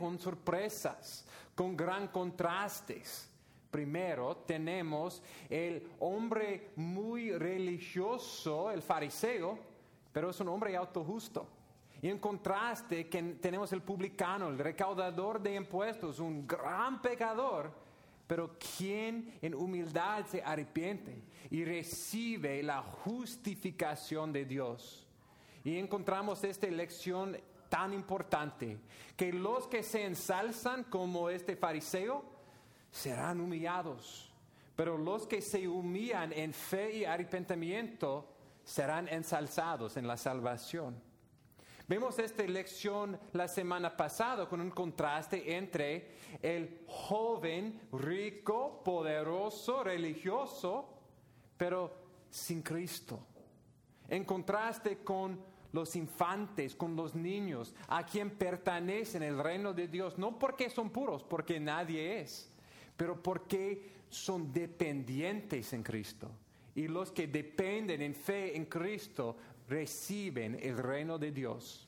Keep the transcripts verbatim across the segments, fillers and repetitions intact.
con sorpresas, con gran contrastes. Primero tenemos el hombre muy religioso, el fariseo, pero es un hombre autojusto. Y en contraste que tenemos el publicano, el recaudador de impuestos, un gran pecador, pero quien en humildad se arrepiente y recibe la justificación de Dios. Y encontramos esta lección tan importante, que los que se ensalzan como este fariseo serán humillados, pero los que se humillan en fe y arrepentimiento serán ensalzados en la salvación. Vimos esta lección la semana pasada con un contraste entre el joven rico, poderoso, religioso, pero sin Cristo. En contraste con los infantes, con los niños, a quien pertenecen el reino de Dios, no porque son puros, porque nadie es, pero porque son dependientes en Cristo. Y los que dependen en fe en Cristo reciben el reino de Dios.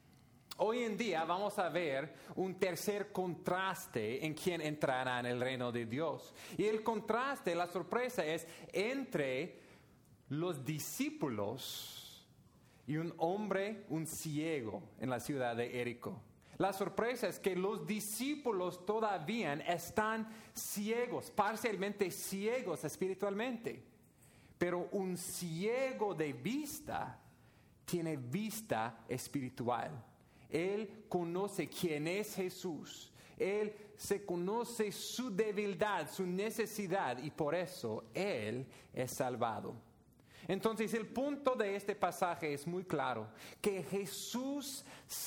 Hoy en día vamos a ver un tercer contraste en quien entrará en el reino de Dios. Y el contraste, la sorpresa es entre los discípulos y un hombre, un ciego en la ciudad de Jericó. La sorpresa es que los discípulos todavía están ciegos, parcialmente ciegos espiritualmente. Pero un ciego de vista tiene vista espiritual. Él conoce quién es Jesús. Él se conoce su debilidad, su necesidad, y por eso Él es salvado. Entonces el punto de este pasaje es muy claro, que Jesús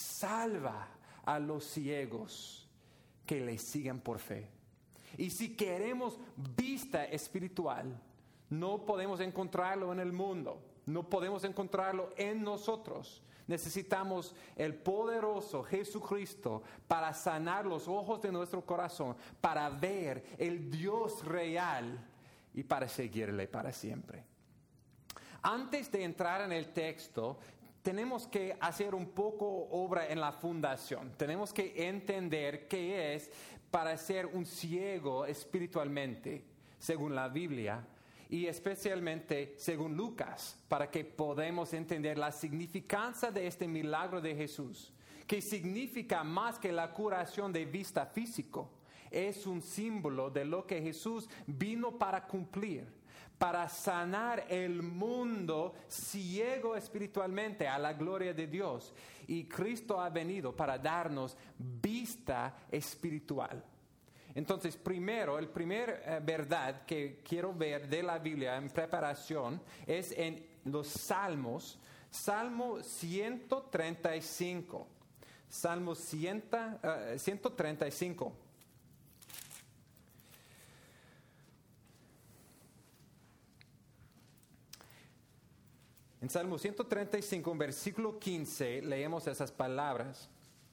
salva a los ciegos que le siguen por fe. Y si queremos vista espiritual, no podemos encontrarlo en el mundo, no podemos encontrarlo en nosotros. Necesitamos el poderoso Jesucristo para sanar los ojos de nuestro corazón, para ver el Dios real y para seguirle para siempre. Antes de entrar en el texto, tenemos que hacer un poco obra en la fundación. Tenemos que entender qué es para ser un ciego espiritualmente, según la Biblia, y especialmente según Lucas, para que podamos entender la significancia de este milagro de Jesús, que significa más que la curación de vista físico. Es un símbolo de lo que Jesús vino para cumplir, para sanar el mundo ciego espiritualmente a la gloria de Dios. Y Cristo ha venido para darnos vista espiritual. Entonces, primero, el primer eh, verdad que quiero ver de la Biblia en preparación es en los Salmos, Salmo ciento treinta y cinco. Salmo ciento treinta y cinco. En Salmo ciento treinta y cinco, en versículo quince, leemos esas palabras.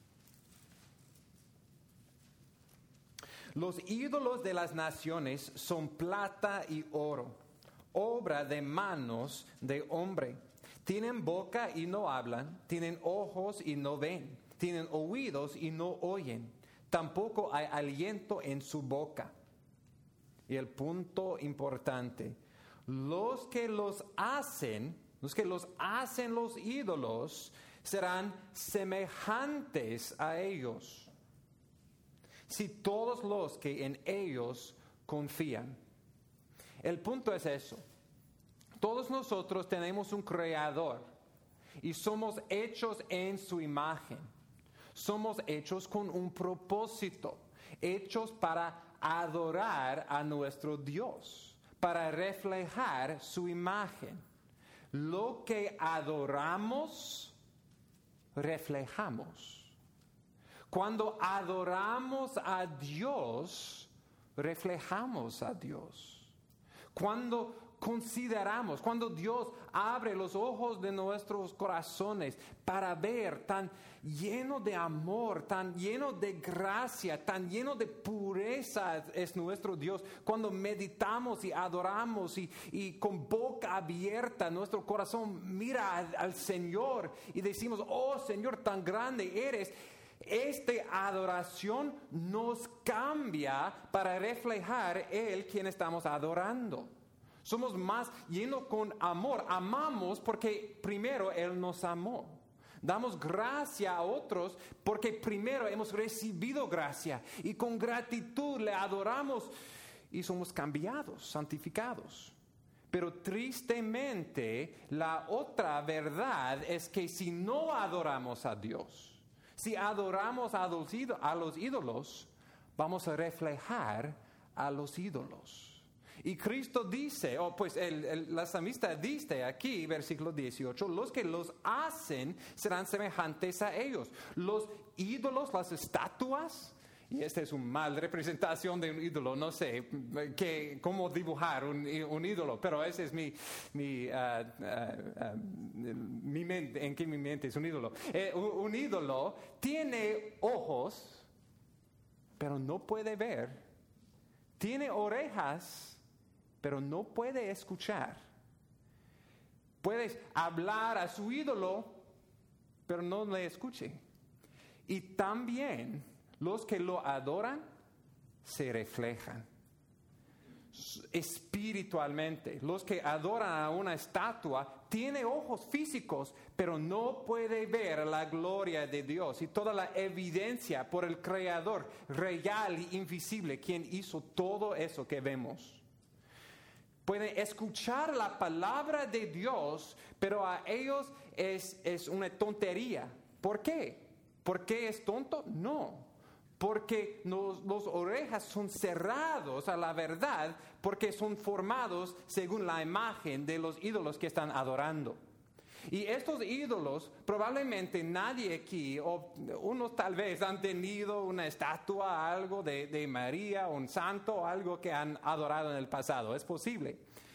Los ídolos de las naciones son plata y oro, obra de manos de hombre. Tienen boca y no hablan, tienen ojos y no ven, tienen oídos y no oyen. Tampoco hay aliento en su boca. Y el punto importante, los que los hacen, los que los hacen los ídolos, serán semejantes a ellos, si todos los que en ellos confían. El punto es eso. Todos nosotros tenemos un creador y somos hechos en su imagen. Somos hechos con un propósito, hechos para adorar a nuestro Dios, para reflejar su imagen. Lo que adoramos, reflejamos. Cuando adoramos a Dios, reflejamos a Dios. Cuando consideramos, cuando Dios abre los ojos de nuestros corazones para ver tan lleno de amor, tan lleno de gracia, tan lleno de pureza es nuestro Dios, cuando meditamos y adoramos y, y con boca abierta nuestro corazón mira al, al Señor y decimos, oh Señor, tan grande eres. Esta adoración nos cambia para reflejar Él quien estamos adorando. Somos más llenos con amor. Amamos porque primero Él nos amó. Damos gracia a otros porque primero hemos recibido gracia. Y con gratitud le adoramos y somos cambiados, santificados. Pero tristemente la otra verdad es que si no adoramos a Dios, si adoramos a los, ídolos, a los ídolos, vamos a reflejar a los ídolos. Y Cristo dice, o oh, pues el, el, la salmista dice aquí, versículo dieciocho, los que los hacen serán semejantes a ellos. Los ídolos, las estatuas, y esta es una mal representación de un ídolo, no sé que, cómo dibujar un, un ídolo, pero ese es mi, mi, uh, uh, uh, mi mente, en que mi mente es un ídolo. Eh, un, un ídolo tiene ojos, pero no puede ver. Tiene orejas, pero no puede escuchar. Puedes hablar a su ídolo, pero no le escuche. Y también los que lo adoran se reflejan espiritualmente. Los que adoran a una estatua tienen ojos físicos, pero no puede ver la gloria de Dios y toda la evidencia por el Creador real y invisible, quien hizo todo eso que vemos. Pueden escuchar la palabra de Dios, pero a ellos es, es una tontería. ¿Por qué? ¿Por qué es tonto? No. Porque los, los orejas son cerrados a la verdad, porque son formados según la imagen de los ídolos que están adorando. Y estos ídolos, probablemente nadie aquí, o unos tal vez han tenido una estatua, algo de, de María, un santo, algo que han adorado en el pasado. Es posible.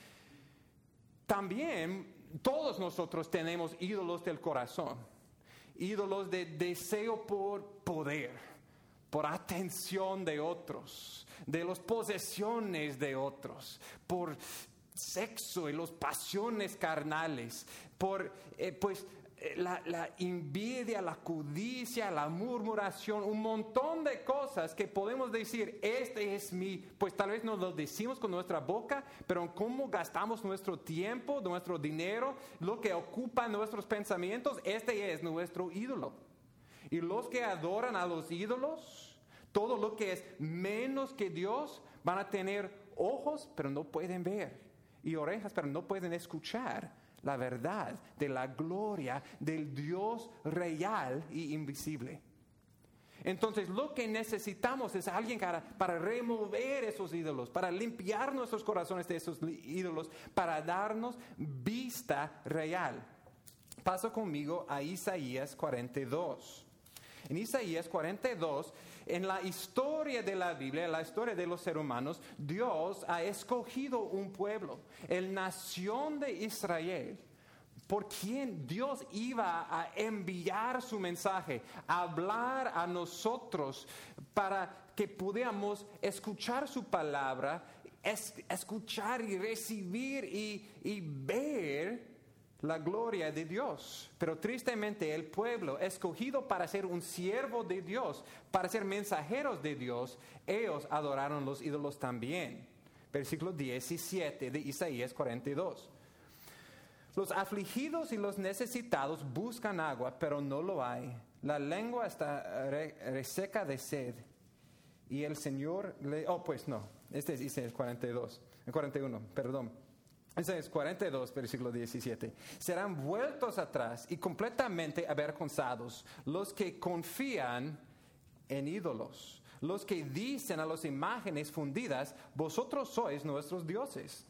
También todos nosotros tenemos ídolos del corazón, ídolos de deseo por poder, por atención de otros, de las posesiones de otros, por sexo y las pasiones carnales, por eh, pues eh, la, la envidia, la codicia, la murmuración, un montón de cosas que podemos decir, este es mi, pues tal vez nos lo decimos con nuestra boca, pero cómo gastamos nuestro tiempo, nuestro dinero, lo que ocupa nuestros pensamientos, este es nuestro ídolo. Y los que adoran a los ídolos, todo lo que es menos que Dios, van a tener ojos, pero no pueden ver, y orejas, pero no pueden escuchar la verdad de la gloria del Dios real y invisible. Entonces, lo que necesitamos es alguien para, para remover esos ídolos, para limpiar nuestros corazones de esos ídolos, para darnos vista real. Pasa conmigo a Isaías cuarenta y dos. En Isaías cuarenta y dos, en la historia de la Biblia, en la historia de los seres humanos, Dios ha escogido un pueblo, el nación de Israel, por quien Dios iba a enviar su mensaje, a hablar a nosotros para que pudiéramos escuchar su palabra, es, escuchar y recibir y, y ver la gloria de Dios. Pero tristemente el pueblo escogido para ser un siervo de Dios, para ser mensajeros de Dios, ellos adoraron los ídolos también. Versículo diecisiete de Isaías cuarenta y dos. Los afligidos y los necesitados buscan agua, pero no lo hay. La lengua está re- reseca de sed. Y el Señor le... Oh, pues no. Este es Isaías cuarenta y dos, cuarenta y uno, perdón. Ese es cuarenta y dos, versículo diecisiete. Serán vueltos atrás y completamente avergonzados los que confían en ídolos, los que dicen a las imágenes fundidas, vosotros sois nuestros dioses.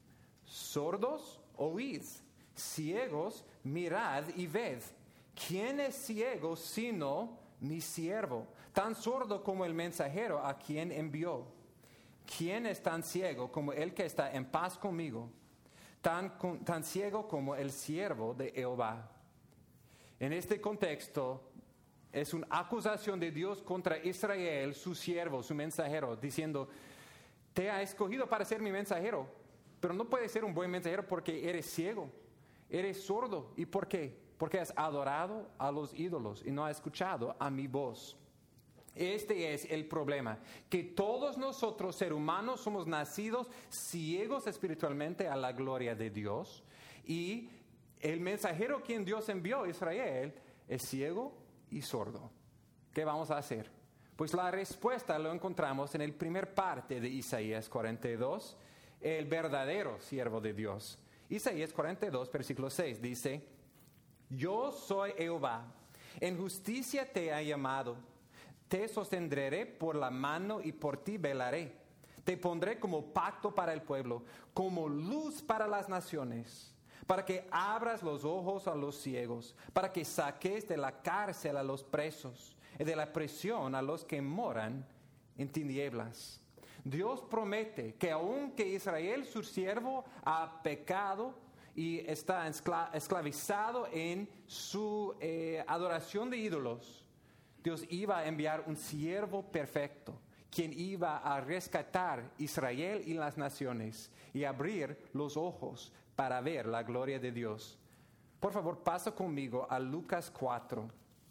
Sordos, oíd, ciegos, mirad y ved. ¿Quién es ciego sino mi siervo? Tan sordo como el mensajero a quien envió. ¿Quién es tan ciego como el que está en paz conmigo? Tan, tan ciego como el siervo de Jehová. En este contexto es una acusación de Dios contra Israel, su siervo, su mensajero, diciendo, te ha escogido para ser mi mensajero, pero no puedes ser un buen mensajero porque eres ciego, eres sordo. ¿Y por qué? Porque has adorado a los ídolos y no has escuchado a mi voz. Este es el problema, que todos nosotros, seres humanos, somos nacidos ciegos espiritualmente a la gloria de Dios. Y el mensajero quien Dios envió a Israel es ciego y sordo. ¿Qué vamos a hacer? Pues la respuesta lo encontramos en el primer parte de Isaías cuarenta y dos, el verdadero siervo de Dios. Isaías cuarenta y dos, versículo seis, dice: Yo soy Jehová, en justicia te he llamado, te sostendré por la mano y por ti velaré. Te pondré como pacto para el pueblo, como luz para las naciones, para que abras los ojos a los ciegos, para que saques de la cárcel a los presos, y de la prisión a los que moran en tinieblas. Dios promete que aunque Israel, su siervo, ha pecado y está esclavizado en su eh, adoración de ídolos, Dios iba a enviar un siervo perfecto, quien iba a rescatar Israel y las naciones y abrir los ojos para ver la gloria de Dios. Por favor, pasa conmigo a Lucas cuatro.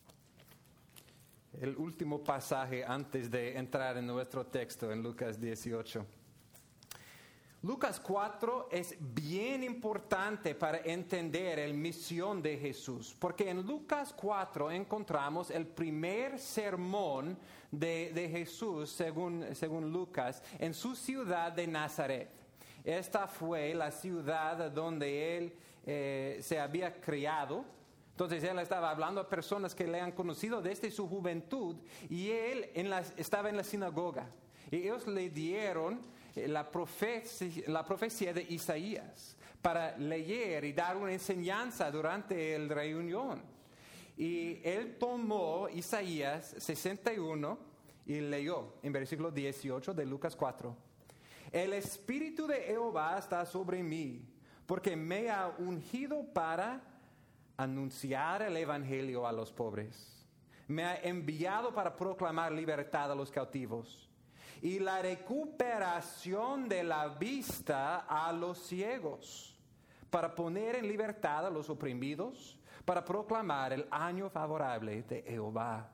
El último pasaje antes de entrar en nuestro texto, en Lucas dieciocho. Lucas cuatro es bien importante para entender la misión de Jesús, porque en Lucas cuatro encontramos el primer sermón de, de Jesús, según, según Lucas, en su ciudad de Nazaret. Esta fue la ciudad donde él eh, se había criado. Entonces él estaba hablando a personas que le han conocido desde su juventud y él en la, estaba en la sinagoga. Y ellos le dieron la profecía, la profecía de Isaías para leer y dar una enseñanza durante la reunión. Y él tomó Isaías sesenta y uno y leyó en versículo dieciocho de Lucas cuatro. El Espíritu de Jehová está sobre mí, porque me ha ungido para anunciar el evangelio a los pobres. Me ha enviado para proclamar libertad a los cautivos y la recuperación de la vista a los ciegos, para poner en libertad a los oprimidos, para proclamar el año favorable de Jehová.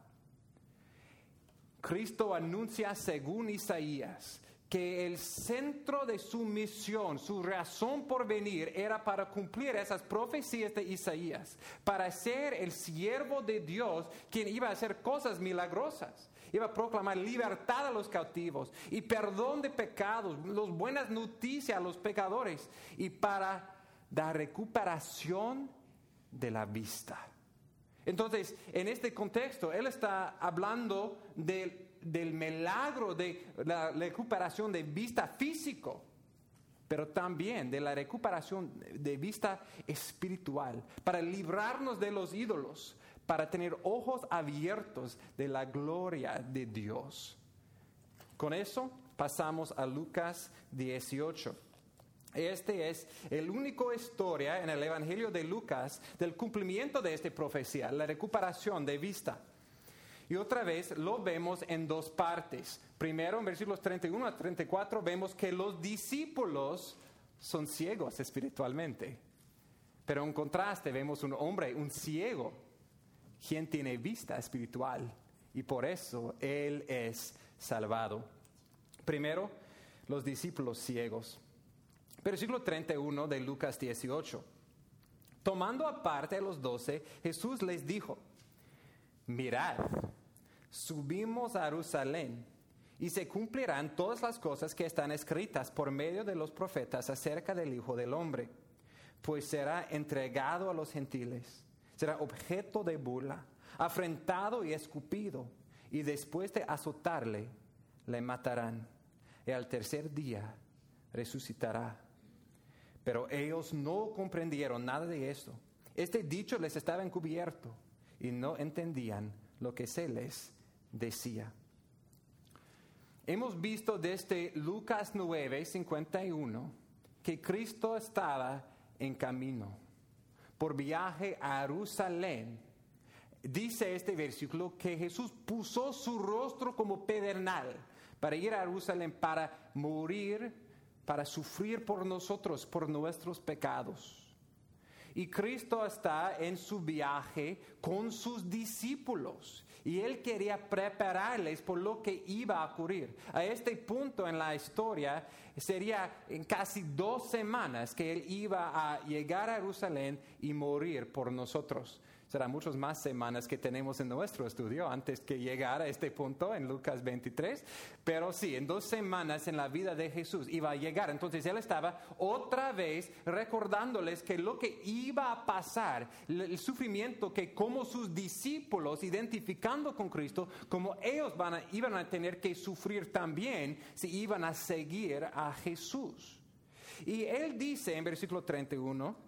Cristo anuncia según Isaías que el centro de su misión, su razón por venir, era para cumplir esas profecías de Isaías, para ser el siervo de Dios, quien iba a hacer cosas milagrosas, iba a proclamar libertad a los cautivos y perdón de pecados, las buenas noticias a los pecadores, y para dar recuperación de la vista. Entonces, en este contexto, él está hablando del del milagro de la recuperación de vista físico, pero también de la recuperación de vista espiritual, para librarnos de los ídolos, para tener ojos abiertos de la gloria de Dios. Con eso pasamos a Lucas dieciocho. Este es el único historia en el Evangelio de Lucas del cumplimiento de esta profecía, la recuperación de vista. Y otra vez lo vemos en dos partes. Primero, en versículos treinta y uno a treinta y cuatro, vemos que los discípulos son ciegos espiritualmente. Pero en contraste, vemos un hombre, un ciego, quien tiene vista espiritual. Y por eso él es salvado. Primero, los discípulos ciegos. Versículo treinta y uno de Lucas dieciocho. Tomando aparte a los doce, Jesús les dijo: mirad, subimos a Jerusalén, y se cumplirán todas las cosas que están escritas por medio de los profetas acerca del Hijo del Hombre. Pues será entregado a los gentiles, será objeto de burla, afrentado y escupido, y después de azotarle, le matarán, y al tercer día resucitará. Pero ellos no comprendieron nada de esto. Este dicho les estaba encubierto, y no entendían lo que se les decía. Hemos visto desde Lucas nueve, cincuenta y uno, que Cristo estaba en camino, por viaje a Jerusalén. Dice este versículo que Jesús puso su rostro como pedernal para ir a Jerusalén, para morir, para sufrir por nosotros, por nuestros pecados. Y Cristo está en su viaje con sus discípulos. Y Él quería prepararles por lo que iba a ocurrir. A este punto en la historia sería en casi dos semanas que Él iba a llegar a Jerusalén y morir por nosotros. Serán muchas más semanas que tenemos en nuestro estudio antes que llegar a este punto en Lucas veintitrés. Pero sí, en dos semanas en la vida de Jesús iba a llegar. Entonces Él estaba otra vez recordándoles que lo que iba a pasar, el sufrimiento que como sus discípulos, identificando con Cristo, como ellos van a, iban a tener que sufrir también si iban a seguir a Jesús. Y Él dice en versículo treinta y uno,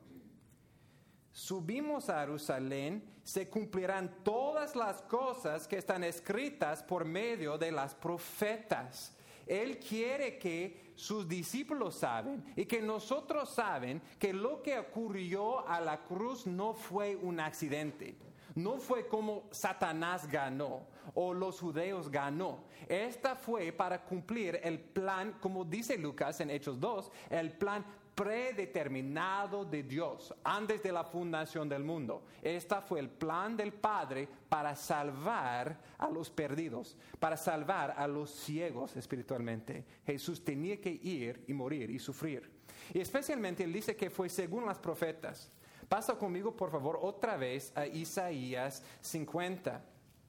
subimos a Jerusalén, se cumplirán todas las cosas que están escritas por medio de las profetas. Él quiere que sus discípulos saben y que nosotros saben que lo que ocurrió a la cruz no fue un accidente. No fue como Satanás ganó o los judíos ganó. Esta fue para cumplir el plan, como dice Lucas en Hechos dos, el plan predeterminado de Dios antes de la fundación del mundo. Este fue el plan del Padre para salvar a los perdidos, para salvar a los ciegos espiritualmente. Jesús tenía que ir y morir y sufrir. Y especialmente Él dice que fue según las profetas. Pasa conmigo, por favor, otra vez a Isaías cincuenta.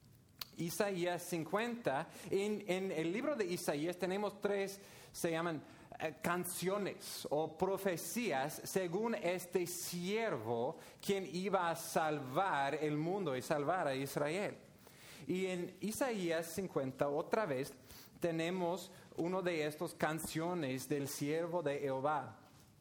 Isaías cincuenta. En, en el libro de Isaías tenemos tres, se llaman eh, canciones o profecías según este siervo quien iba a salvar el mundo y salvar a Israel. Y en Isaías cincuenta, otra vez, tenemos uno de estas canciones del siervo de Jehová.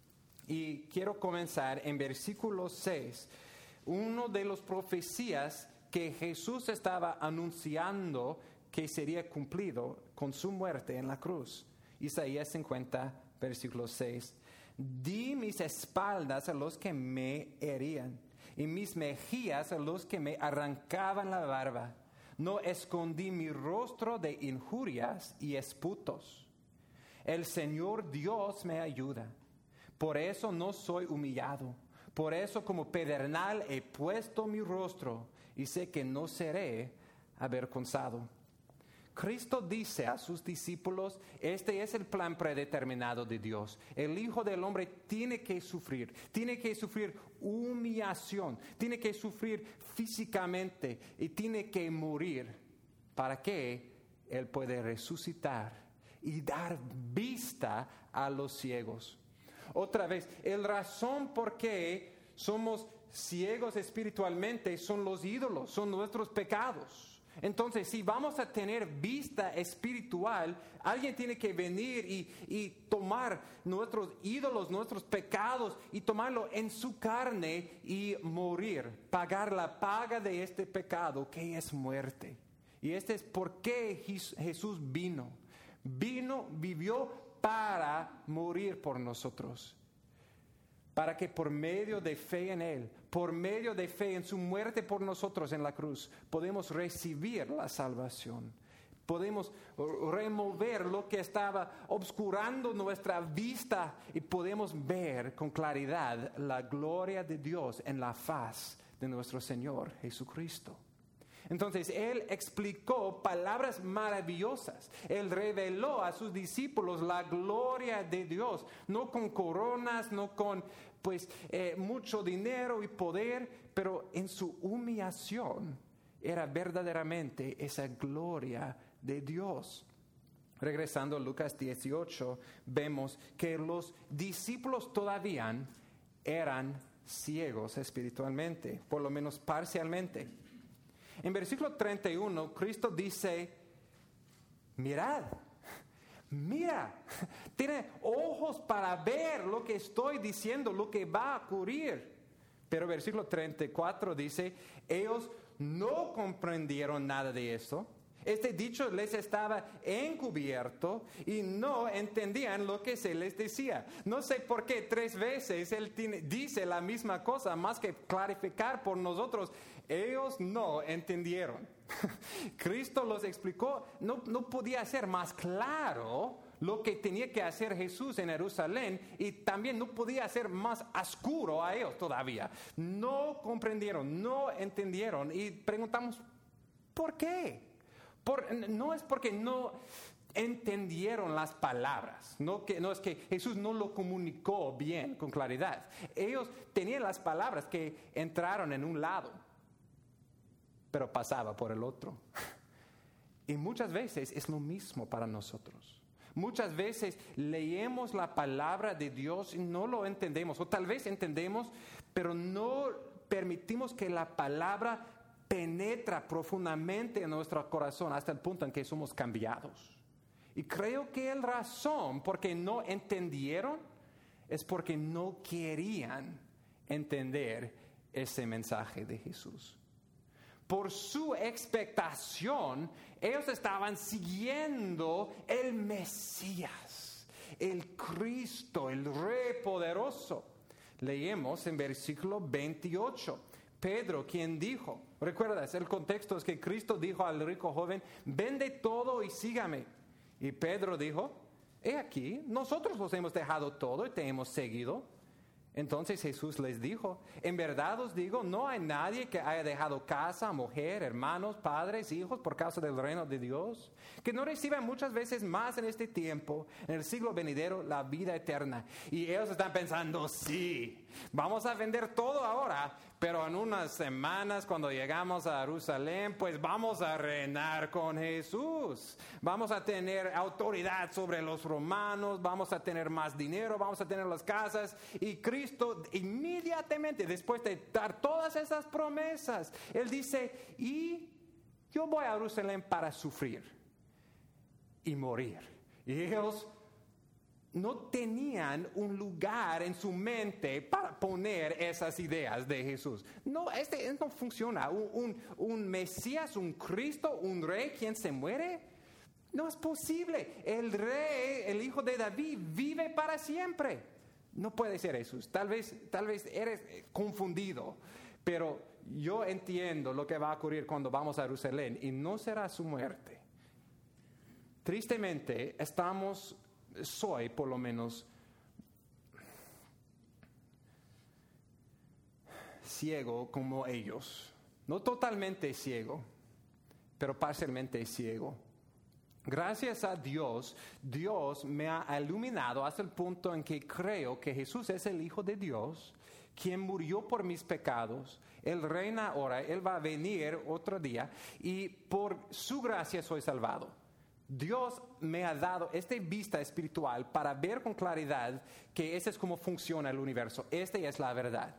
Y quiero comenzar en versículo seis, uno de las profecías que Jesús estaba anunciando que sería cumplido con su muerte en la cruz. Isaías cincuenta, versículo seis. Di mis espaldas a los que me herían, y mis mejillas a los que me arrancaban la barba. No escondí mi rostro de injurias y esputos. El Señor Dios me ayuda. Por eso no soy humillado. Por eso como pedernal he puesto mi rostro y sé que no seré avergonzado. Cristo dice a sus discípulos, este es el plan predeterminado de Dios. El Hijo del Hombre tiene que sufrir, tiene que sufrir humillación, tiene que sufrir físicamente y tiene que morir para que Él pueda resucitar y dar vista a los ciegos. Otra vez, el razón por qué somos ciegos espiritualmente son los ídolos, son nuestros pecados. Entonces, si vamos a tener vista espiritual, alguien tiene que venir y, y tomar nuestros ídolos, nuestros pecados y tomarlo en su carne y morir, pagar la paga de este pecado que es muerte. Y este es por qué Jesús vino. Vino, vivió para morir por nosotros, para que por medio de fe en Él, por medio de fe en su muerte por nosotros en la cruz, podemos recibir la salvación. Podemos remover lo que estaba obscurando nuestra vista y podemos ver con claridad la gloria de Dios en la faz de nuestro Señor Jesucristo. Entonces, Él explicó palabras maravillosas. Él reveló a sus discípulos la gloria de Dios, no con coronas, no con pues eh, mucho dinero y poder, pero en su humillación era verdaderamente esa gloria de Dios. Regresando a Lucas dieciocho, vemos que los discípulos todavía eran ciegos espiritualmente, por lo menos parcialmente. En versículo treinta y uno, Cristo dice, mirad, mira, tiene ojos para ver lo que estoy diciendo, lo que va a ocurrir. Pero versículo treinta y cuatro dice, ellos no comprendieron nada de esto. Este dicho les estaba encubierto y no entendían lo que se les decía. No sé por qué tres veces él tiene, dice la misma cosa, más que clarificar por nosotros. Ellos no entendieron. Cristo los explicó, no, no podía ser más claro lo que tenía que hacer Jesús en Jerusalén, y también no podía ser más oscuro a ellos todavía. No comprendieron, no entendieron, y preguntamos, ¿por qué? Por, no es porque no entendieron las palabras, no, que, no es que Jesús no lo comunicó bien, con claridad. Ellos tenían las palabras que entraron en un lado, pero pasaba por el otro. Y muchas veces es lo mismo para nosotros. Muchas veces leemos la palabra de Dios y no lo entendemos, o tal vez entendemos, pero no permitimos que la palabra penetra profundamente en nuestro corazón hasta el punto en que somos cambiados. Y creo que la razón por qué no entendieron es porque no querían entender ese mensaje de Jesús. Por su expectación, ellos estaban siguiendo el Mesías, el Cristo, el Rey poderoso. Leemos en versículo veintiocho. Pedro, quien dijo, recuerdas, el contexto es que Cristo dijo al rico joven, vende todo y sígame. Y Pedro dijo, he aquí, nosotros os hemos dejado todo y te hemos seguido. Entonces Jesús les dijo, en verdad os digo, no hay nadie que haya dejado casa, mujer, hermanos, padres, hijos, por causa del reino de Dios, que no reciba muchas veces más en este tiempo, en el siglo venidero, la vida eterna. Y ellos están pensando, sí, vamos a vender todo ahora, pero en unas semanas cuando llegamos a Jerusalén, pues vamos a reinar con Jesús. Vamos a tener autoridad sobre los romanos, vamos a tener más dinero, vamos a tener las casas. Y Cristo inmediatamente, después de dar todas esas promesas, Él dice, y yo voy a Jerusalén para sufrir y morir. Y ellos no tenían un lugar en su mente para poner esas ideas de Jesús. No, este no funciona. Un, un, un Mesías, un Cristo, un rey, quien se muere, no es posible. El rey, el hijo de David, vive para siempre. No puede ser Jesús. Tal vez, tal vez eres confundido, pero yo entiendo lo que va a ocurrir cuando vamos a Jerusalén y no será su muerte. Tristemente, estamos... Soy, por lo menos, ciego como ellos. No totalmente ciego, pero parcialmente ciego. Gracias a Dios, Dios me ha iluminado hasta el punto en que creo que Jesús es el Hijo de Dios, quien murió por mis pecados. Él reina ahora, Él va a venir otro día y por su gracia soy salvado. Dios me ha dado esta vista espiritual para ver con claridad que ese es como funciona el universo. Esta es la verdad.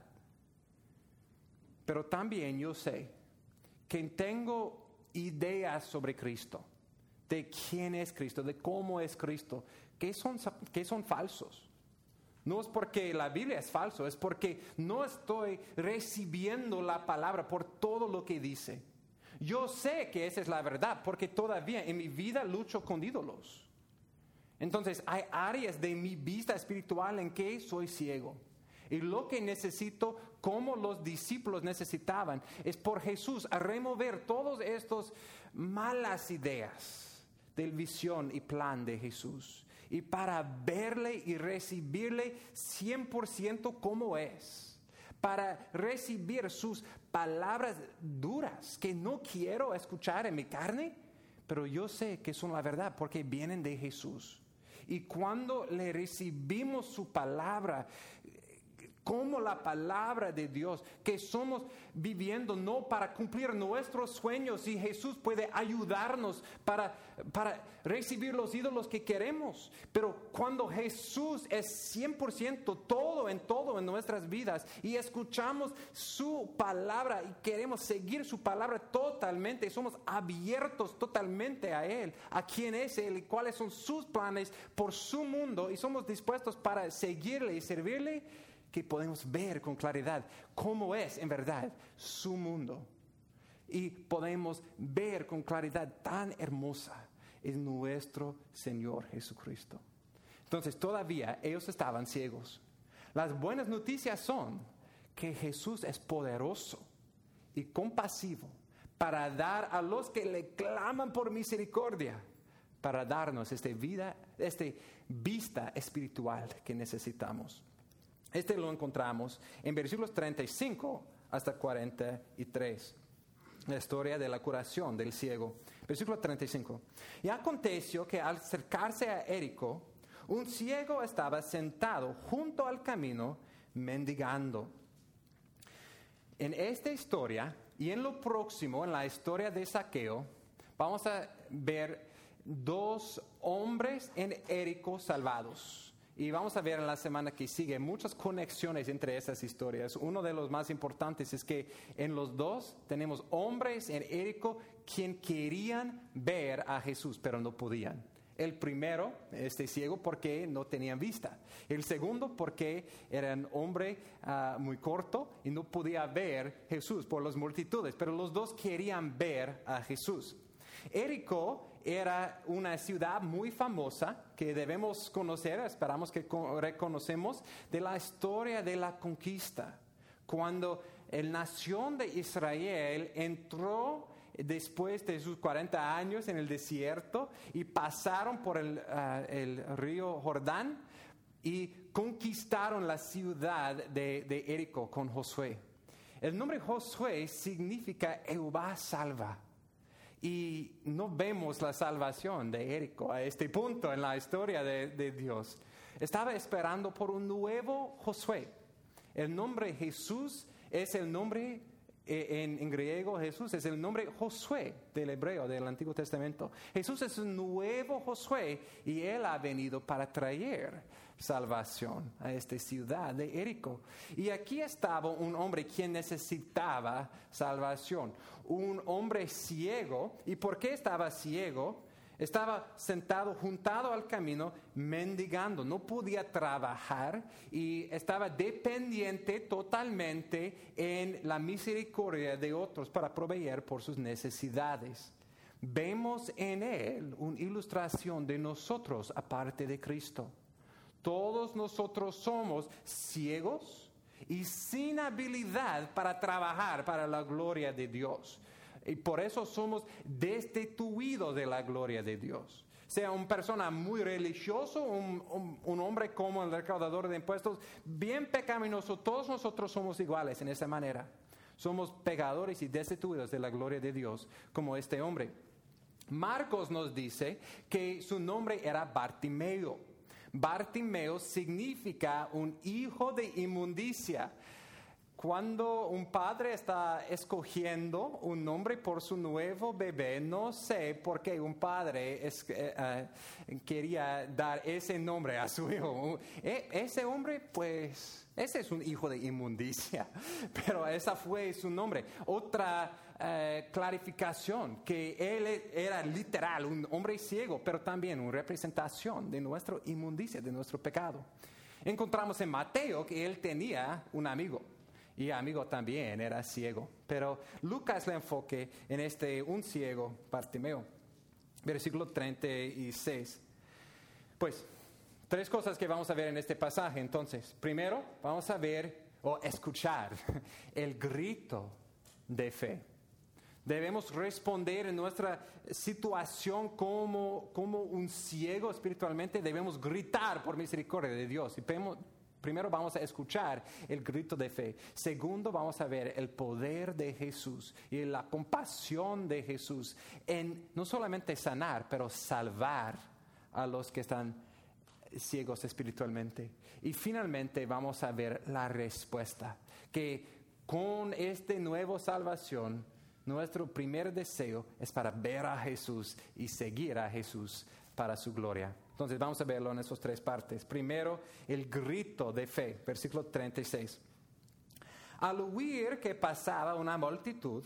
Pero también yo sé que tengo ideas sobre Cristo, de quién es Cristo, de cómo es Cristo, que son, que son falsos. No es porque la Biblia es falso, es porque no estoy recibiendo la palabra por todo lo que dice. Yo sé que esa es la verdad porque todavía en mi vida lucho con ídolos. Entonces hay áreas de mi vista espiritual en que soy ciego. Y lo que necesito, como los discípulos necesitaban, es por Jesús a remover todas estas malas ideas del visión y plan de Jesús. Y para verle y recibirle cien por ciento como es. Para recibir sus palabras duras que no quiero escuchar en mi carne, pero yo sé que son la verdad porque vienen de Jesús. Y cuando le recibimos su palabra, como la palabra de Dios, que somos viviendo no para cumplir nuestros sueños, y Jesús puede ayudarnos para, para recibir los ídolos que queremos. Pero cuando Jesús es cien por ciento todo en todo en nuestras vidas y escuchamos su palabra y queremos seguir su palabra totalmente, somos abiertos totalmente a Él, a quién es Él y cuáles son sus planes por su mundo, y somos dispuestos para seguirle y servirle, que podemos ver con claridad cómo es en verdad su mundo. y podemos ver con claridad tan hermosa es nuestro Señor Jesucristo. Entonces todavía ellos estaban ciegos. Las buenas noticias son que Jesús es poderoso y compasivo para dar a los que le claman por misericordia, para darnos esta vida, esta vista espiritual que necesitamos. Este lo encontramos en versículos treinta y cinco hasta cuarenta y tres. La historia de la curación del ciego. Versículo treinta y cinco. Y aconteció que al acercarse a Jericó, un ciego estaba sentado junto al camino mendigando. En esta historia y en lo próximo, en la historia de Zaqueo, vamos a ver dos hombres en Jericó salvados. Y vamos a ver en la semana que sigue muchas conexiones entre esas historias. Uno de los más importantes es que en los dos tenemos hombres en Jericó quien querían ver a Jesús, pero no podían. El primero, este ciego, porque no tenían vista. El segundo, porque era un hombre uh, muy corto y no podía ver a Jesús por las multitudes. Pero los dos querían ver a Jesús. Jericó era una ciudad muy famosa que debemos conocer, esperamos que reconocemos, de la historia de la conquista. Cuando la nación de Israel entró después de sus cuarenta años en el desierto y pasaron por el, uh, el río Jordán y conquistaron la ciudad de, de Jericó con Josué. El nombre Josué significa Jehová salva. Y no vemos la salvación de Jericó a este punto en la historia de, de Dios. Estaba esperando por un nuevo Josué. El nombre Jesús es el nombre, eh, en, en griego Jesús es el nombre Josué del hebreo del Antiguo Testamento. Jesús es un nuevo Josué y Él ha venido para traer salvación a esta ciudad de Jericó. Y aquí estaba un hombre quien necesitaba salvación, un hombre ciego. ¿Y por qué estaba ciego? Estaba sentado juntado al camino mendigando, no podía trabajar y estaba dependiente totalmente en la misericordia de otros para proveer por sus necesidades. Vemos en él una ilustración de nosotros aparte de Cristo. Todos nosotros somos ciegos y sin habilidad para trabajar para la gloria de Dios. Y por eso somos destituidos de la gloria de Dios. Sea una persona muy religioso, un, un, un hombre como el recaudador de impuestos, bien pecaminoso, todos nosotros somos iguales en esa manera. Somos pecadores y destituidos de la gloria de Dios como este hombre. Marcos nos dice que su nombre era Bartimeo. Bartimeo significa un hijo de inmundicia. Cuando un padre está escogiendo un nombre por su nuevo bebé, no sé por qué un padre es, eh, uh, quería dar ese nombre a su hijo. E- ese hombre, pues, ese es un hijo de inmundicia, pero ese fue su nombre. Otra uh, clarificación, que él era literal, un hombre ciego, pero también una representación de nuestra inmundicia, de nuestro pecado. Encontramos en Mateo que él tenía un amigo. Y amigo también era ciego. Pero Lucas le enfoque en este un ciego, Bartimeo. Versículo treinta y seis. Pues, tres cosas que vamos a ver en este pasaje. Entonces, primero, vamos a ver o escuchar el grito de fe. Debemos responder en nuestra situación como, como un ciego espiritualmente. Debemos gritar por misericordia de Dios. Y vemos, primero vamos a escuchar el grito de fe. Segundo, vamos a ver el poder de Jesús y la compasión de Jesús en no solamente sanar, pero salvar a los que están ciegos espiritualmente. Y finalmente vamos a ver la respuesta, que con esta nueva salvación, nuestro primer deseo es para ver a Jesús y seguir a Jesús para su gloria. Entonces vamos a verlo en esas tres partes. Primero, el grito de fe, versículo treinta y seis. Al oír que pasaba una multitud,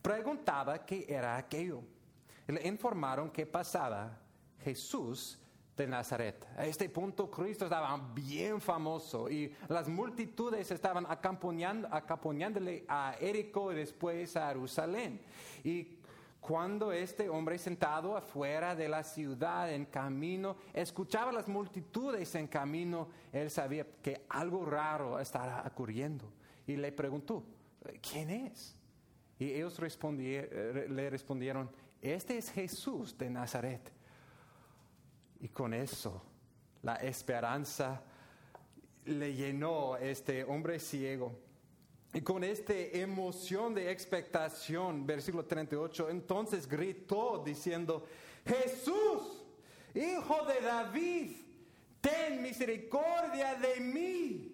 preguntaba qué era aquello. Le informaron que pasaba Jesús de Nazaret. A este punto Cristo estaba bien famoso y las multitudes estaban acompañando, acompañándole a Jericó y después a Jerusalén. Y cuando este hombre sentado afuera de la ciudad en camino, escuchaba las multitudes en camino, él sabía que algo raro estaba ocurriendo. Y le preguntó, ¿quién es? Y ellos respondi- le respondieron, este es Jesús de Nazaret. Y con eso, la esperanza le llenó a este hombre ciego. Y con esta emoción de expectación, versículo treinta y ocho, entonces gritó diciendo, Jesús, hijo de David, ten misericordia de mí.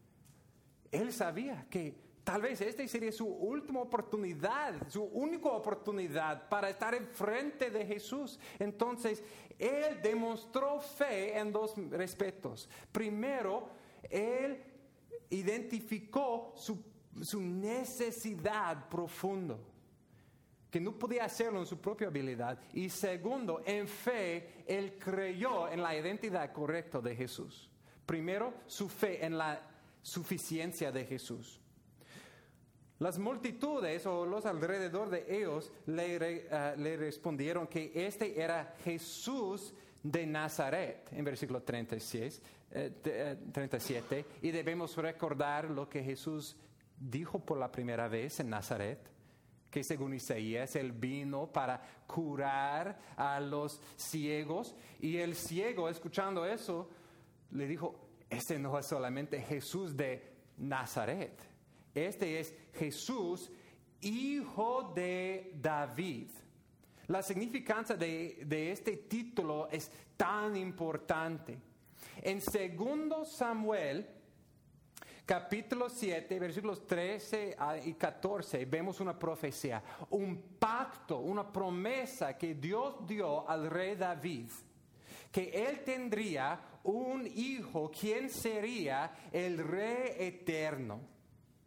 Él sabía que tal vez esta sería su última oportunidad, su única oportunidad para estar enfrente de Jesús. Entonces, él demostró fe en dos respectos. Primero, él identificó su, su necesidad profunda, que no podía hacerlo en su propia habilidad. Y segundo, en fe, él creyó en la identidad correcta de Jesús. Primero, su fe en la suficiencia de Jesús. Las multitudes o los alrededor de ellos le, uh, le respondieron que este era Jesús de Nazaret, en versículo treinta y seis, eh, treinta y siete, y debemos recordar lo que Jesús dijo por la primera vez en Nazaret, que según Isaías, él vino para curar a los ciegos, y el ciego, escuchando eso, le dijo, este no es solamente Jesús de Nazaret. Este es Jesús, hijo de David. La significancia de, de este título es tan importante. En segundo Samuel, capítulo siete, versículos trece y catorce, vemos una profecía, un pacto, una promesa que Dios dio al rey David, que él tendría un hijo, quien sería el rey eterno.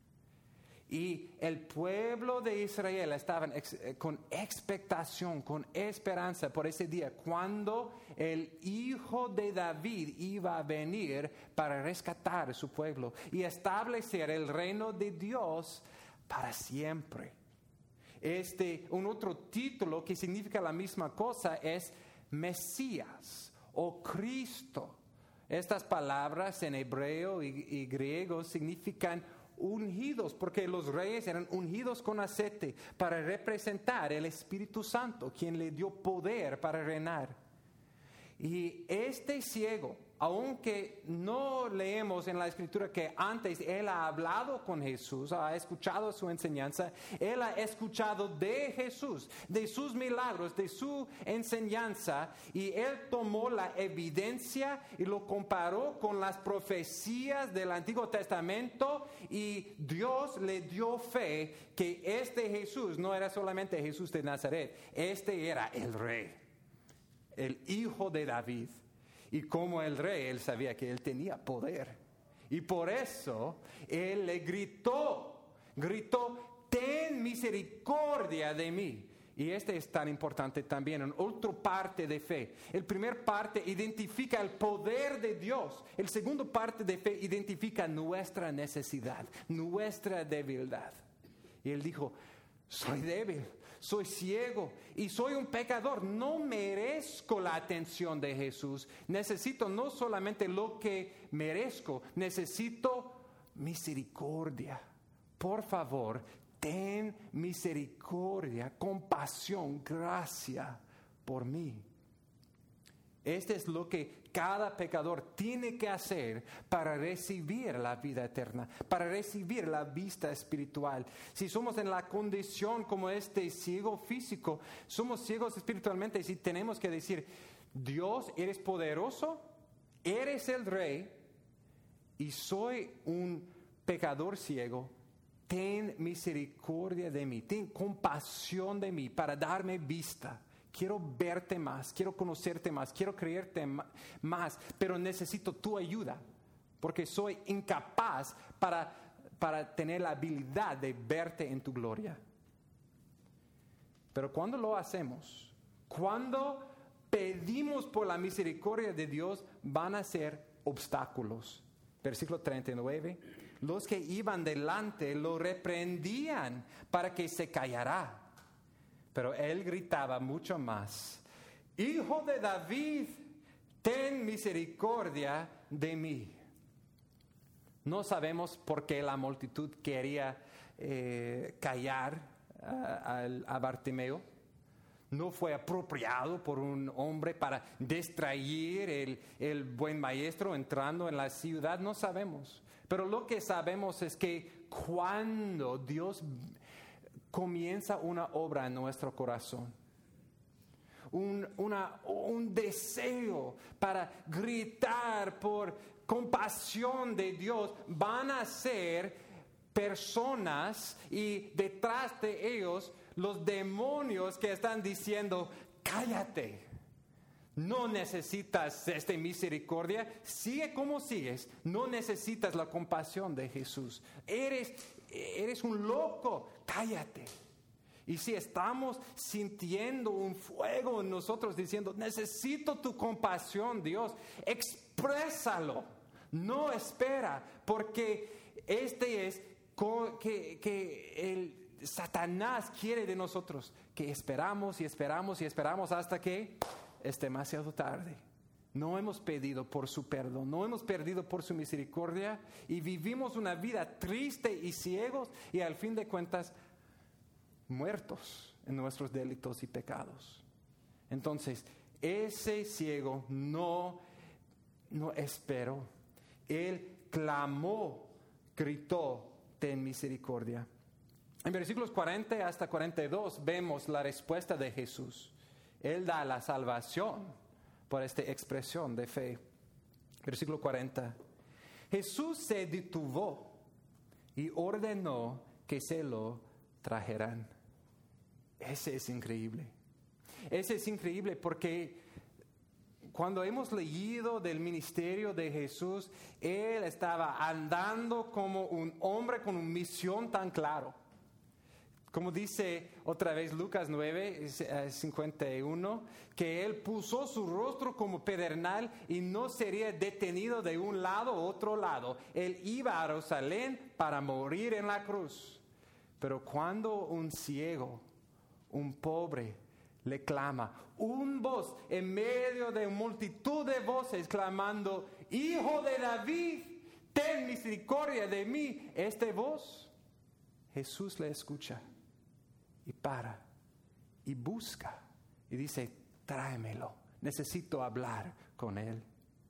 Y el pueblo de Israel estaba ex, con expectación, con esperanza por ese día, cuando el hijo de David iba a venir para rescatar a su pueblo y establecer el reino de Dios para siempre. Este, un otro título que significa la misma cosa es Mesías o Cristo. Estas palabras en hebreo y, y griego significan ungidos, porque los reyes eran ungidos con aceite para representar el Espíritu Santo, quien le dio poder para reinar. Y este ciego, aunque no leemos en la Escritura que antes él ha hablado con Jesús, ha escuchado su enseñanza, él ha escuchado de Jesús, de sus milagros, de su enseñanza, y él tomó la evidencia y lo comparó con las profecías del Antiguo Testamento, y Dios le dio fe que este Jesús no era solamente Jesús de Nazaret, este era el Rey, el Hijo de David. Y como el rey, él sabía que él tenía poder. Y por eso, él le gritó, gritó, ten misericordia de mí. Y este es tan importante también, en otra parte de fe. El primer parte identifica el poder de Dios. El segundo parte de fe identifica nuestra necesidad, nuestra debilidad. Y él dijo, soy débil, soy ciego y soy un pecador. No merezco la atención de Jesús. Necesito no solamente lo que merezco, necesito misericordia. Por favor, ten misericordia, compasión, gracia por mí. Este es lo que cada pecador tiene que hacer para recibir la vida eterna, para recibir la vista espiritual. Si somos en la condición como este ciego físico, somos ciegos espiritualmente y si tenemos que decir, Dios, eres poderoso, eres el Rey y soy un pecador ciego, ten misericordia de mí, ten compasión de mí para darme vista. Quiero verte más, quiero conocerte más, quiero creerte más, pero necesito tu ayuda, porque soy incapaz para, para tener la habilidad de verte en tu gloria. Pero cuando lo hacemos, cuando pedimos por la misericordia de Dios van a ser obstáculos. Versículo treinta y nueve. Los que iban delante lo reprendían para que se callara. Pero él gritaba mucho más: Hijo de David, ten misericordia de mí. No sabemos por qué la multitud quería eh, callar a, a, a Bartimeo. No fue apropiado por un hombre para distraer el, el buen maestro entrando en la ciudad. No sabemos. Pero lo que sabemos es que cuando Dios comienza una obra en nuestro corazón, un, una, un deseo para gritar por compasión de Dios, van a ser personas y detrás de ellos los demonios que están diciendo: cállate, no necesitas esta misericordia, sigue como sigues, no necesitas la compasión de Jesús, eres, eres un loco, cállate. Y si estamos sintiendo un fuego en nosotros diciendo: necesito tu compasión, Dios, exprésalo, no espera, porque este es que, que el Satanás quiere de nosotros, que esperamos y esperamos y esperamos hasta que es demasiado tarde. No hemos pedido por su perdón, no hemos pedido por su misericordia y vivimos una vida triste y ciegos y al fin de cuentas muertos en nuestros delitos y pecados. Entonces, ese ciego no, no esperó. Él clamó, gritó: ten misericordia. En versículos cuarenta hasta cuarenta y dos vemos la respuesta de Jesús. Él da la salvación por esta expresión de fe. Versículo cuarenta. Jesús se detuvo y ordenó que se lo trajeran. Ese es increíble. Ese es increíble porque cuando hemos leído del ministerio de Jesús, Él estaba andando como un hombre con una misión tan clara. Como dice otra vez Lucas nueve, cincuenta y uno, que Él puso su rostro como pedernal y no sería detenido de un lado a otro lado. Él iba a Jerusalén para morir en la cruz. Pero cuando un ciego, un pobre, le clama, un voz en medio de multitud de voces clamando: Hijo de David, ten misericordia de mí. Esta voz, Jesús le escucha y para y busca y dice: tráemelo, necesito hablar con él.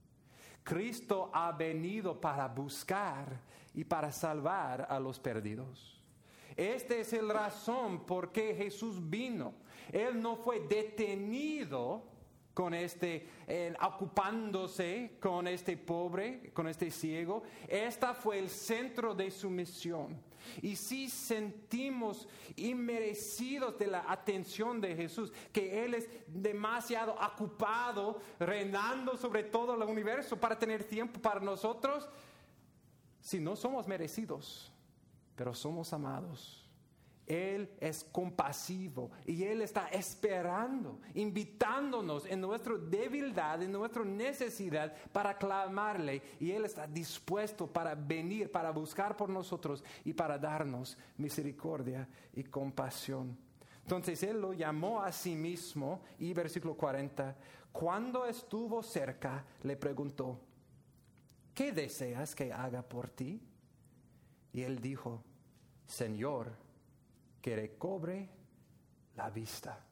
Cristo ha venido para buscar y para salvar a los perdidos. Esta es la razón por qué Jesús vino. Él no fue detenido con este, eh, ocupándose con este pobre, con este ciego. Esta fue el centro de su misión. Y si sentimos inmerecidos de la atención de Jesús, que Él es demasiado ocupado, reinando sobre todo el universo para tener tiempo para nosotros, si no somos merecidos, pero somos amados. Él es compasivo y Él está esperando, invitándonos en nuestra debilidad, en nuestra necesidad para clamarle, y Él está dispuesto para venir, para buscar por nosotros y para darnos misericordia y compasión. Entonces Él lo llamó a sí mismo, y versículo cuarenta, cuando estuvo cerca le preguntó: ¿qué deseas que haga por ti? Y Él dijo: Señor, que recobre la vista.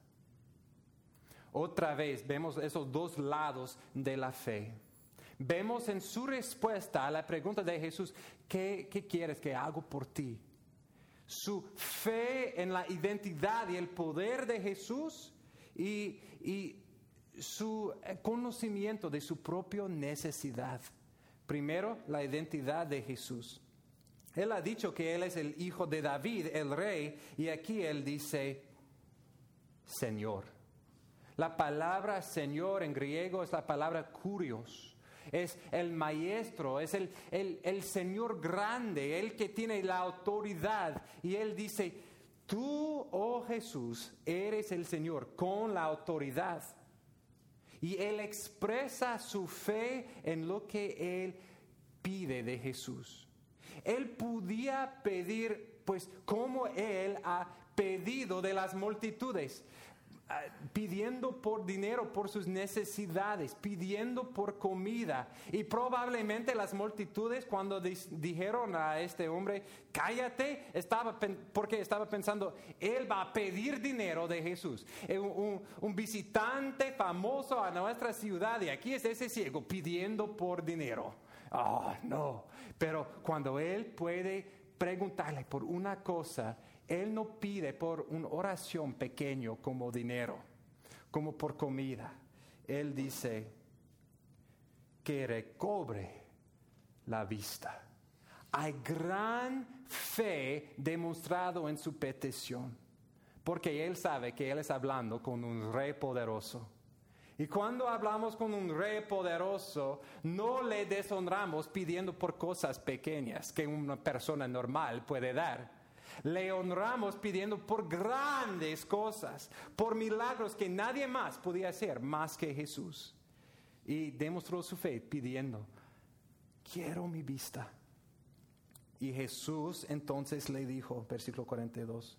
Otra vez vemos esos dos lados de la fe. Vemos en su respuesta a la pregunta de Jesús: ¿qué, qué quieres que haga por ti? Su fe en la identidad y el poder de Jesús y, y su conocimiento de su propia necesidad. Primero, la identidad de Jesús. Él ha dicho que Él es el hijo de David, el rey, y aquí Él dice Señor. La palabra Señor en griego es la palabra kurios. Es el maestro, es el, el, el Señor grande, el que tiene la autoridad. Y Él dice: tú, oh Jesús, eres el Señor con la autoridad. Y él expresa su fe en lo que él pide de Jesús. Él podía pedir, pues, como él ha pedido de las multitudes, pidiendo por dinero, por sus necesidades, pidiendo por comida. Y probablemente las multitudes, cuando di- dijeron a este hombre, cállate, estaba pen- porque estaba pensando, él va a pedir dinero de Jesús. Un, un, un visitante famoso a nuestra ciudad, y aquí es ese ciego pidiendo por dinero. Oh, no. Pero cuando él puede preguntarle por una cosa, él no pide por una oración pequeño como dinero, como por comida. Él dice que recobre la vista. Hay gran fe demostrado en su petición, porque él sabe que él está hablando con un rey poderoso. Y cuando hablamos con un rey poderoso, no le deshonramos pidiendo por cosas pequeñas que una persona normal puede dar. Le honramos pidiendo por grandes cosas, por milagros que nadie más podía hacer más que Jesús. Y demostró su fe pidiendo, quiero mi vista. Y Jesús entonces le dijo, versículo cuarenta y dos,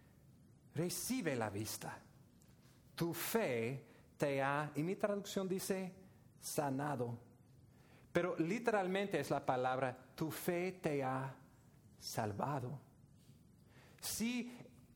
recibe la vista. Tu fe te ha, y mi traducción dice, sanado. Pero literalmente es la palabra, tu fe te ha salvado. Si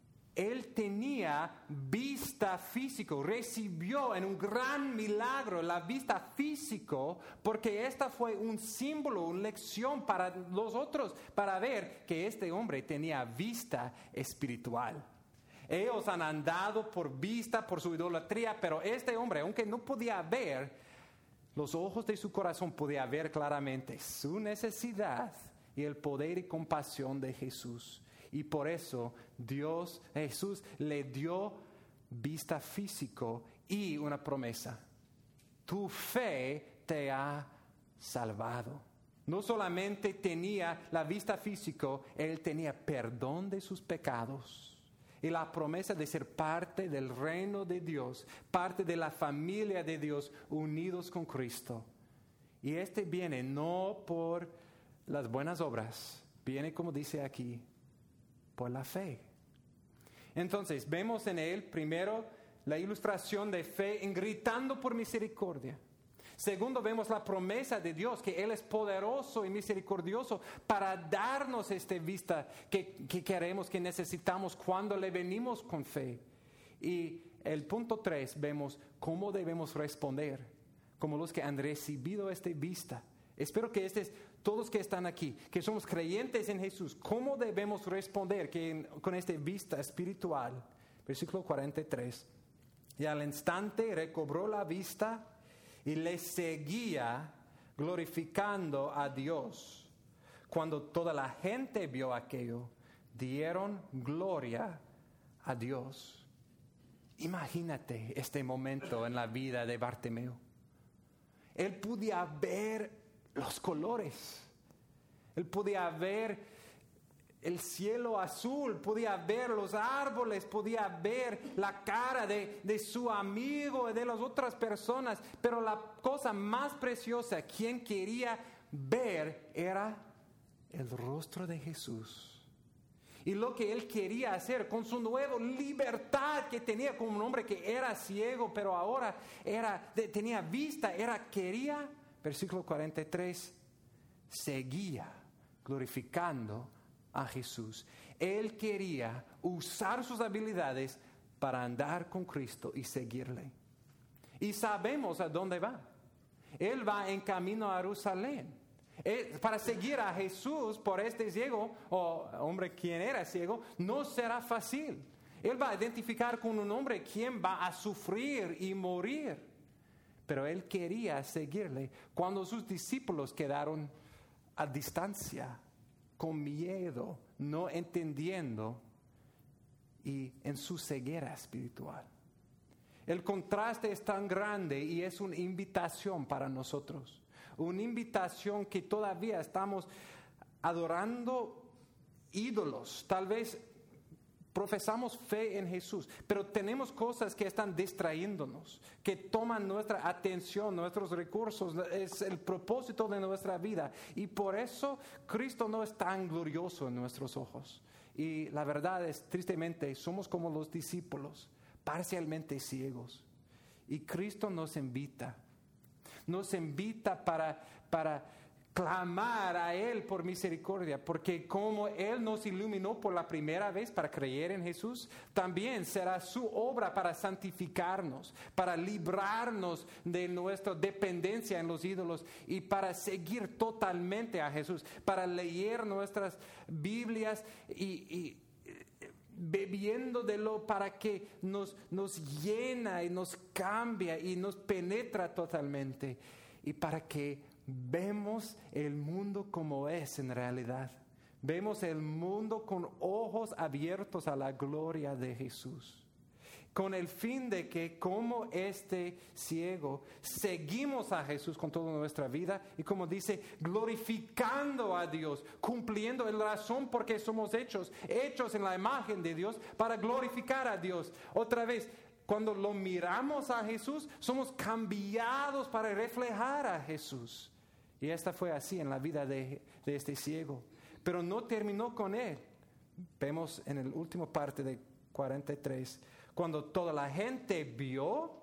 él tenía vista físico, recibió en un gran milagro la vista físico, porque esta fue un símbolo, una lección para los otros, para ver que este hombre tenía vista espiritual. Ellos han andado por vista, por su idolatría, pero este hombre, aunque no podía ver, los ojos de su corazón podían ver claramente su necesidad y el poder y compasión de Jesús. Y por eso Dios, Jesús le dio vista físico y una promesa. Tu fe te ha salvado. No solamente tenía la vista físico, él tenía perdón de sus pecados y la promesa de ser parte del reino de Dios, parte de la familia de Dios, unidos con Cristo. Y este viene no por las buenas obras, viene, como dice aquí, por la fe. Entonces, vemos en él primero la ilustración de fe en gritando por misericordia. Segundo, vemos la promesa de Dios, que Él es poderoso y misericordioso para darnos esta vista que, que queremos, que necesitamos cuando le venimos con fe. Y el punto tres, vemos cómo debemos responder, como los que han recibido esta vista. Espero que estés, todos que están aquí, que somos creyentes en Jesús, ¿cómo debemos responder que en, con esta vista espiritual? Versículo cuarenta y tres. Y al instante recobró la vista y le seguía glorificando a Dios. Cuando toda la gente vio aquello, dieron gloria a Dios. Imagínate este momento en la vida de Bartimeo. Él podía ver los colores. Él podía ver el cielo azul, podía ver los árboles, podía ver la cara de, de su amigo y de las otras personas. Pero la cosa más preciosa, quien quería ver, era el rostro de Jesús. Y lo que él quería hacer con su nueva libertad que tenía como un hombre que era ciego, pero ahora era, de, tenía vista, era, quería, versículo cuarenta y tres, seguía glorificando a Jesús. Él quería usar sus habilidades para andar con Cristo y seguirle. Y sabemos a dónde va. Él va en camino a Jerusalén. Él, para seguir a Jesús por este ciego, o hombre quien era ciego, no será fácil. Él va a identificar con un hombre quien va a sufrir y morir. Pero él quería seguirle cuando sus discípulos quedaron a distancia, con miedo, no entendiendo, y en su ceguera espiritual. El contraste es tan grande y es una invitación para nosotros. Una invitación que todavía estamos adorando ídolos, tal vez Profesamos fe en Jesús, pero tenemos cosas que están distrayéndonos, que toman nuestra atención, nuestros recursos, es el propósito de nuestra vida. Y por eso Cristo no es tan glorioso en nuestros ojos. Y la verdad es, tristemente, somos como los discípulos, parcialmente ciegos. Y Cristo nos invita, nos invita para, para clamar a Él por misericordia, porque como Él nos iluminó por la primera vez para creer en Jesús, también será su obra para santificarnos, para librarnos de nuestra dependencia en los ídolos y para seguir totalmente a Jesús, para leer nuestras Biblias y, y bebiendo de lo para que nos, nos llena y nos cambia y nos penetra totalmente y para que vemos el mundo como es en realidad. Vemos el mundo con ojos abiertos a la gloria de Jesús, con el fin de que como este ciego seguimos a Jesús con toda nuestra vida y como dice, glorificando a Dios, cumpliendo la razón por qué somos hechos, hechos en la imagen de Dios para glorificar a Dios. Otra vez, cuando lo miramos a Jesús, somos cambiados para reflejar a Jesús. Y esta fue así en la vida de, de este ciego. Pero no terminó con él. Vemos en el último parte de cuarenta y tres, cuando toda la gente vio,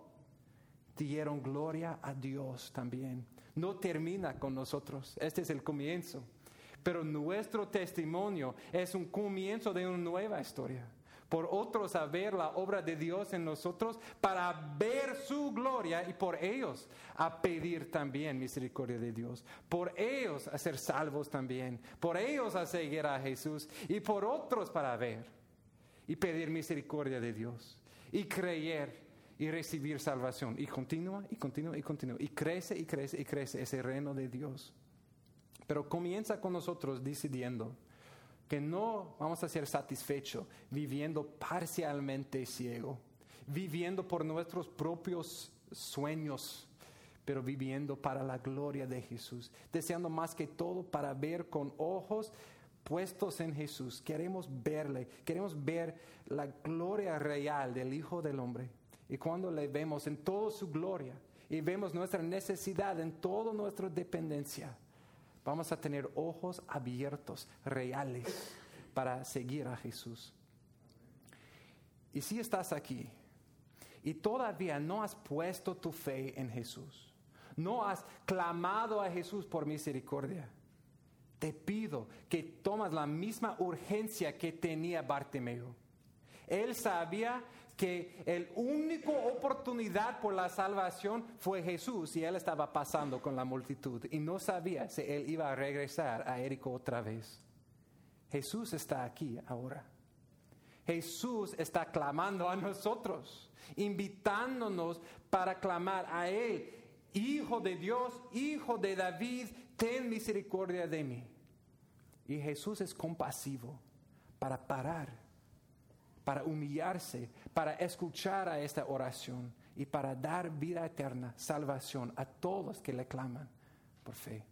dieron gloria a Dios también. No termina con nosotros. Este es el comienzo. Pero nuestro testimonio es un comienzo de una nueva historia. Por otros a ver la obra de Dios en nosotros, para ver su gloria y por ellos a pedir también misericordia de Dios. Por ellos a ser salvos también. Por ellos a seguir a Jesús y por otros para ver y pedir misericordia de Dios y creer y recibir salvación. Y continúa y continúa y continúa y crece y crece y crece ese reino de Dios. Pero comienza con nosotros decidiendo que no vamos a ser satisfechos viviendo parcialmente ciego, viviendo por nuestros propios sueños, pero viviendo para la gloria de Jesús, deseando más que todo para ver con ojos puestos en Jesús. Queremos verle, queremos ver la gloria real del Hijo del Hombre. Y cuando le vemos en toda su gloria y vemos nuestra necesidad en toda nuestra dependencia, vamos a tener ojos abiertos, reales, para seguir a Jesús. Y si estás aquí y todavía no has puesto tu fe en Jesús, no has clamado a Jesús por misericordia, te pido que tomes la misma urgencia que tenía Bartimeo. Él sabía que la única oportunidad por la salvación fue Jesús y él estaba pasando con la multitud y no sabía si él iba a regresar a Jericó otra vez. Jesús está aquí ahora. Jesús está clamando a nosotros, invitándonos para clamar a Él. Hijo de Dios, Hijo de David, ten misericordia de mí. Y Jesús es compasivo para parar, para humillarse, para escuchar a esta oración y para dar vida eterna, salvación a todos que le claman por fe.